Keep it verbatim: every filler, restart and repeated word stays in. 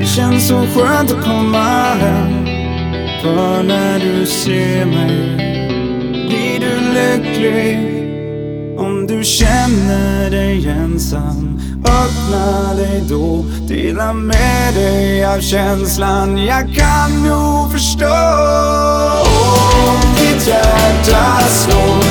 känns så skönt att komma hem. För när du ser mig blir du lycklig. Om du känner dig ensam, öppna dig då. Dela med dig av känslan. Jag kan nog förstå om ditt hjärta slår.